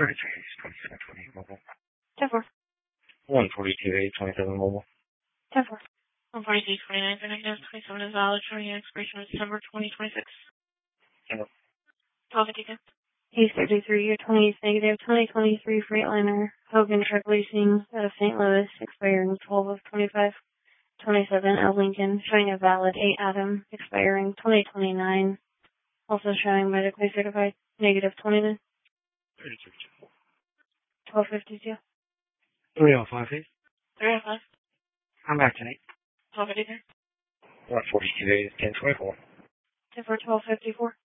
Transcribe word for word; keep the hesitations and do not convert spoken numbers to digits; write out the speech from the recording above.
thirty-three, twenty-seven, twenty mobile. ten four. one forty-two, eight, twenty-seven mobile. ten four. one forty-two, twenty-nine, negative twenty-seven is valid, showing an expiration of December twenty twenty-six. Yep. twelve fifty-two. Case thirty-three, year twenty, negative twenty twenty-three Freightliner, Hogan Truck Leasing out of Saint Louis, expiring twelve of twenty-five. twenty-seven L Lincoln, showing a valid eight Adam, expiring twenty twenty-nine. Also showing medically certified, negative twenty-nine. thirty-three, twelve fifty-two. three oh five, eight. three oh five. I'm back tonight. twelve fifty-three. one forty-two, eight, ten twenty-four. ten four, twelve fifty-four.